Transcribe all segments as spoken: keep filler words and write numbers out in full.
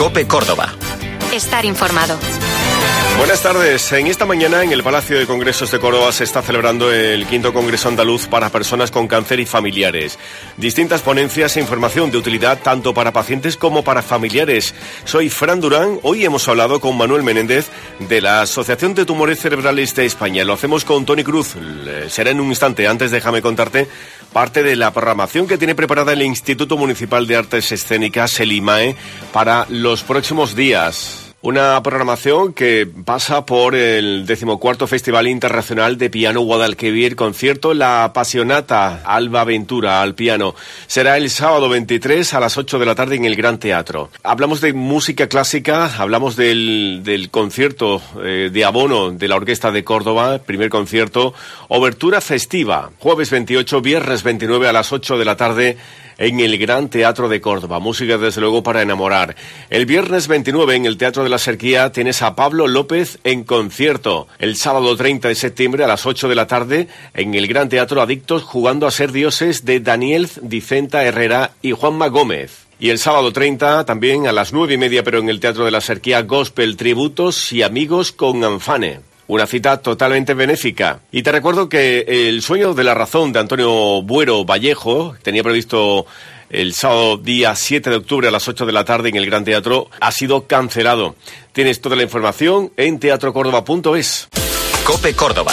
COPE Córdoba. Estar informado. Buenas tardes. En esta mañana en el Palacio de Congresos de Córdoba se está celebrando el quinto Congreso Andaluz para personas con cáncer y familiares. Distintas ponencias e información de utilidad tanto para pacientes como para familiares. Soy Fran Durán. Hoy hemos hablado con Manuel Menéndez de la Asociación de Tumores Cerebrales de España. Lo hacemos con Toni Cruz. Será en un instante. Antes déjame contarte parte de la programación que tiene preparada el Instituto Municipal de Artes Escénicas, el IMAE, para los próximos días. Una programación que pasa por el decimocuarto Festival Internacional de Piano Guadalquivir, concierto La Apasionata, Alba Ventura al piano. Será el sábado veintitrés a las ocho de la tarde en el Gran Teatro. Hablamos de música clásica, hablamos del, del concierto eh, de abono de la Orquesta de Córdoba, primer concierto, obertura festiva, jueves veintiocho, viernes veintinueve a las ocho de la tarde en el Gran Teatro de Córdoba. Música, desde luego, para enamorar. El viernes veintinueve, en el Teatro de la Serquía, tienes a Pablo López en concierto. El sábado treinta de septiembre, a las ocho de la tarde, en el Gran Teatro Adictos, jugando a ser dioses, de Daniel Dicenta Herrera y Juanma Gómez. Y el sábado treinta, también a las nueve y media, pero en el Teatro de la Serquía, Gospel, Tributos y Amigos con Anfane. Una cita totalmente benéfica. Y te recuerdo que El sueño de la razón de Antonio Buero Vallejo tenía previsto el sábado día siete de octubre a las ocho de la tarde en el Gran Teatro. Ha sido cancelado. Tienes toda la información en teatro córdoba punto es. COPE Córdoba.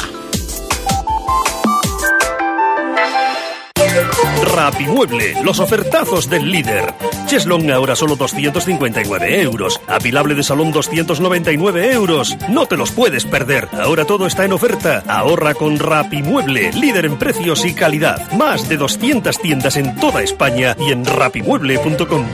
Rapimueble, los ofertazos del líder. Cheslong ahora solo doscientos cincuenta y nueve euros. Apilable de salón doscientos noventa y nueve euros. No te los puedes perder. Ahora todo está en oferta. Ahorra con Rapimueble, líder en precios y calidad. Más de doscientas tiendas en toda España y en rapimueble punto com.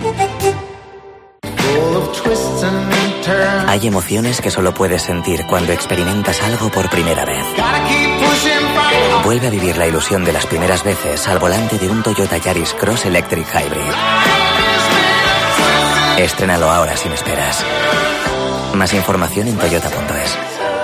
Hay emociones que solo puedes sentir cuando experimentas algo por primera vez. Vuelve a vivir la ilusión de las primeras veces al volante de un Toyota Yaris Cross Electric Hybrid. Estrénalo ahora sin esperas. Más información en toyota punto es.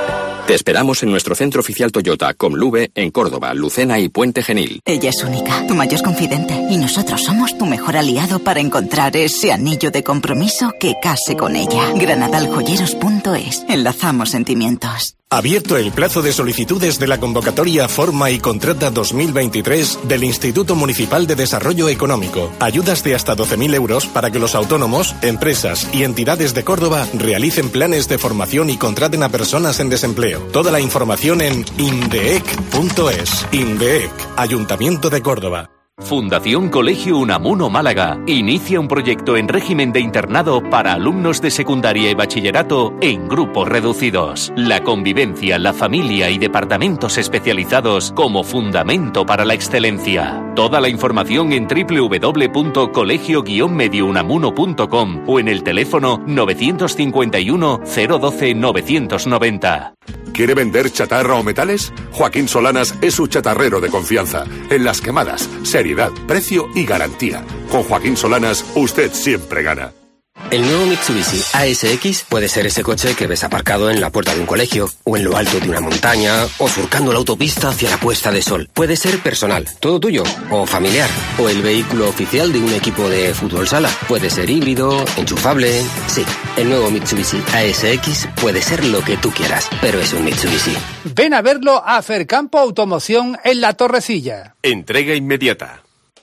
Te esperamos en nuestro centro oficial Toyota, Comluve, en Córdoba, Lucena y Puente Genil. Ella es única, tu mayor confidente, y nosotros somos tu mejor aliado para encontrar ese anillo de compromiso que case con ella. granadal joyeros punto es. Enlazamos sentimientos. Abierto el plazo de solicitudes de la convocatoria Forma y Contrata dos mil veintitrés del Instituto Municipal de Desarrollo Económico. Ayudas de hasta doce mil euros para que los autónomos, empresas y entidades de Córdoba realicen planes de formación y contraten a personas en desempleo. Toda la información en indeec punto es. INDEEC, Ayuntamiento de Córdoba. Fundación Colegio Unamuno Málaga inicia un proyecto en régimen de internado para alumnos de secundaria y bachillerato en grupos reducidos. La convivencia, la familia y departamentos especializados como fundamento para la excelencia. Toda la información en doble u doble u doble u punto colegio guion medio unamuno punto com o en el teléfono novecientos cincuenta y uno cero doce novecientos noventa. ¿Quiere vender chatarra o metales? Joaquín Solanas es su chatarrero de confianza. En las quemadas, seriedad, precio y garantía. Con Joaquín Solanas, usted siempre gana. El nuevo Mitsubishi A S X puede ser ese coche que ves aparcado en la puerta de un colegio, o en lo alto de una montaña, o surcando la autopista hacia la puesta de sol. Puede ser personal, todo tuyo, o familiar, o el vehículo oficial de un equipo de fútbol sala. Puede ser híbrido, enchufable. Sí, el nuevo Mitsubishi A S X puede ser lo que tú quieras, pero es un Mitsubishi. Ven a verlo a Fercampo Automoción en La Torrecilla. Entrega inmediata.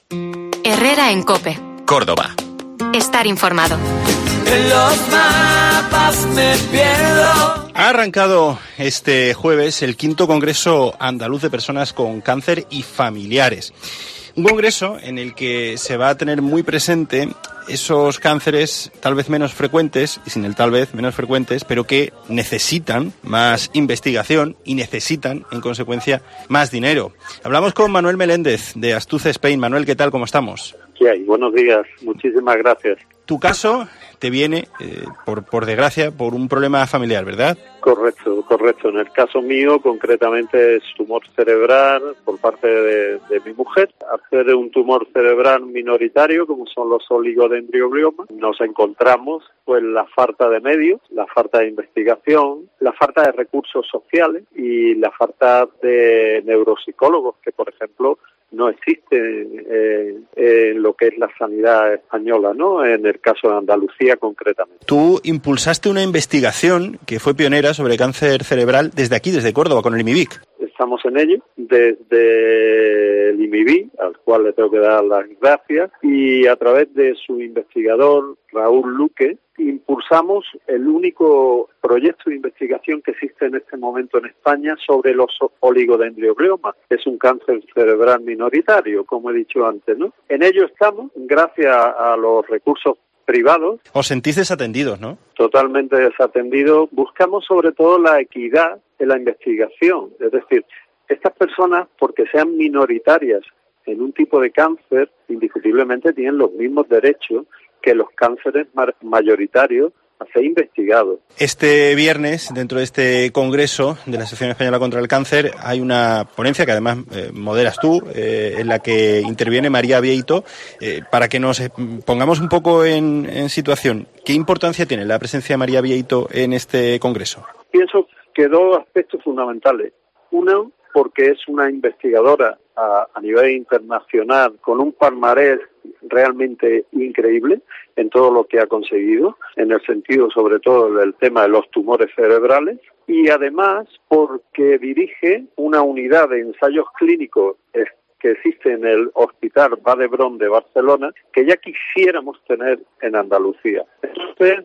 Herrera en COPE. Córdoba. Estar informado. En los mapas me pierdo. Ha arrancado este jueves el quinto Congreso Andaluz de Personas con Cáncer y Familiares. Un congreso en el que se va a tener muy presente esos cánceres tal vez menos frecuentes, y sin el tal vez menos frecuentes, pero que necesitan más investigación y necesitan, en consecuencia, más dinero. Hablamos con Manuel Meléndez, de Astuce Spain. Manuel, ¿qué tal? ¿Cómo estamos? ¿Qué hay? Buenos días. Muchísimas gracias. Tu caso te viene, eh, por, por desgracia, por un problema familiar, ¿verdad? Correcto, correcto. En el caso mío, concretamente, es tumor cerebral por parte de, de mi mujer. Al ser un tumor cerebral minoritario, como son los oligodendrogliomas, nos encontramos pues la falta de medios, la falta de investigación, la falta de recursos sociales y la falta de neuropsicólogos que, por ejemplo, no existe eh, en lo que es la sanidad española, ¿no? En el caso de Andalucía concretamente. Tú impulsaste una investigación que fue pionera sobre cáncer cerebral desde aquí, desde Córdoba, con el IMIBIC. Estamos en ello, desde el IMIBIC, al cual le tengo que dar las gracias, y a través de su investigador, Raúl Luque, impulsamos el único proyecto de investigación que existe en este momento en España sobre los oligodendrogliomas. Es un cáncer cerebral minoritario, como he dicho antes, ¿no? En ello estamos, gracias a los recursos privados. Os sentís desatendidos, ¿no? Totalmente desatendidos. Buscamos sobre todo la equidad en la investigación. Es decir, estas personas, porque sean minoritarias en un tipo de cáncer, indiscutiblemente tienen los mismos derechos que los cánceres mayoritarios a ser investigados. Este viernes, dentro de este congreso de la Asociación Española contra el Cáncer, hay una ponencia que además eh, moderas tú, eh, en la que interviene María Vieito, eh, para que nos pongamos un poco en, en situación. ¿Qué importancia tiene la presencia de María Vieito en este congreso? Pienso que dos aspectos fundamentales. Uno, porque es una investigadora a, a nivel internacional con un palmarés realmente increíble en todo lo que ha conseguido, en el sentido sobre todo del tema de los tumores cerebrales, y además porque dirige una unidad de ensayos clínicos que existe en el Hospital Vall d'Hebron de Barcelona, que ya quisiéramos tener en Andalucía. Entonces,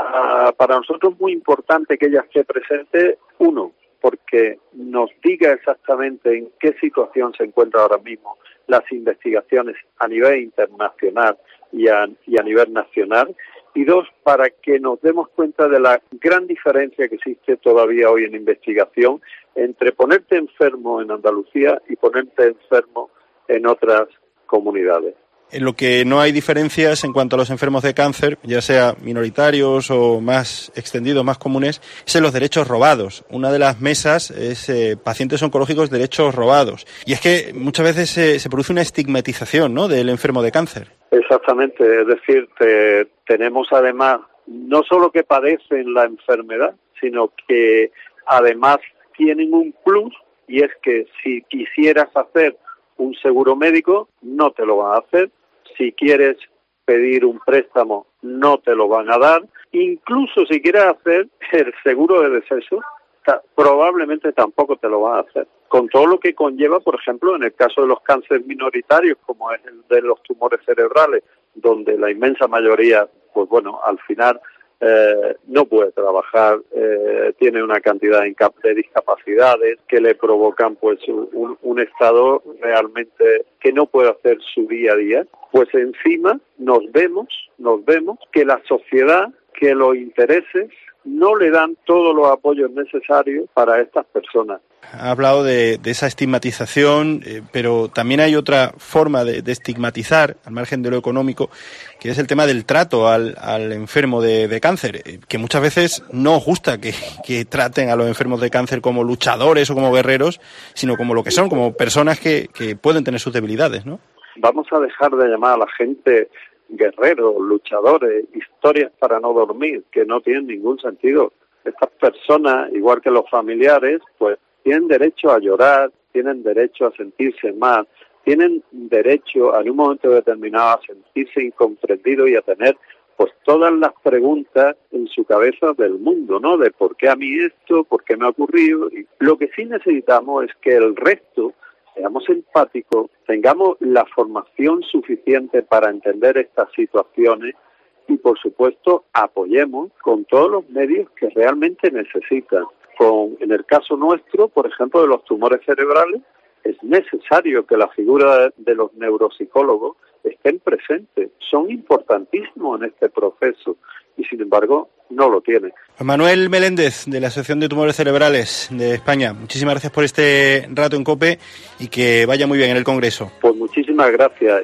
para nosotros es muy importante que ella esté presente, uno, porque nos diga exactamente en qué situación se encuentran ahora mismo las investigaciones a nivel internacional y a, y a nivel nacional, y dos, para que nos demos cuenta de la gran diferencia que existe todavía hoy en investigación entre ponerte enfermo en Andalucía y ponerte enfermo en otras comunidades. En lo que no hay diferencias en cuanto a los enfermos de cáncer, ya sea minoritarios o más extendidos, más comunes, es en los derechos robados. Una de las mesas es eh, pacientes oncológicos, derechos robados. Y es que muchas veces eh, se produce una estigmatización, ¿no?, del enfermo de cáncer. Exactamente, es decir, te, tenemos además no solo que padecen la enfermedad, sino que además tienen un plus, y es que si quisieras hacer un seguro médico, no te lo van a hacer. Si quieres pedir un préstamo, no te lo van a dar. Incluso si quieres hacer el seguro de deceso, ta- probablemente tampoco te lo van a hacer. Con todo lo que conlleva, por ejemplo, en el caso de los cánceres minoritarios, como es el de los tumores cerebrales, donde la inmensa mayoría, pues bueno, al final Eh, no puede trabajar, eh, tiene una cantidad de discapacidades que le provocan pues un, un estado realmente que no puede hacer su día a día. Pues encima nos vemos, nos vemos que la sociedad, que los intereses no le dan todos los apoyos necesarios para estas personas. Ha hablado de, de esa estigmatización, eh, pero también hay otra forma de, de estigmatizar, al margen de lo económico, que es el tema del trato al, al enfermo de, de cáncer, eh, que muchas veces no os gusta que, que traten a los enfermos de cáncer como luchadores o como guerreros, sino como lo que son, como personas que, que pueden tener sus debilidades, ¿no? Vamos a dejar de llamar a la gente guerreros, luchadores, historias para no dormir, que no tienen ningún sentido. Estas personas, igual que los familiares, pues tienen derecho a llorar, tienen derecho a sentirse mal, tienen derecho en un momento determinado a sentirse incomprendidos y a tener pues todas las preguntas en su cabeza del mundo, ¿no? De por qué a mí esto, por qué me ha ocurrido. Y lo que sí necesitamos es que el resto seamos empáticos, tengamos la formación suficiente para entender estas situaciones y, por supuesto, apoyemos con todos los medios que realmente necesitan. Con, en el caso nuestro, por ejemplo, de los tumores cerebrales, es necesario que la figura de los neuropsicólogos estén presentes. Son importantísimos en este proceso y, sin embargo, no lo tienen. Manuel Meléndez, de la Asociación de Tumores Cerebrales de España, muchísimas gracias por este rato en COPE y que vaya muy bien en el Congreso. Pues muchísimas gracias.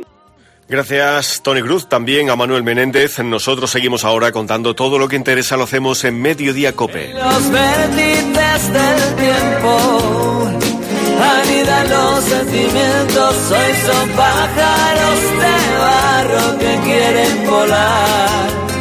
Gracias, Toni Cruz, también a Manuel Menéndez. Nosotros seguimos ahora contando todo lo que interesa, lo hacemos en Mediodía COPE. Los vértices del tiempo anidan los sentimientos, hoy son pájaros de barro que quieren volar.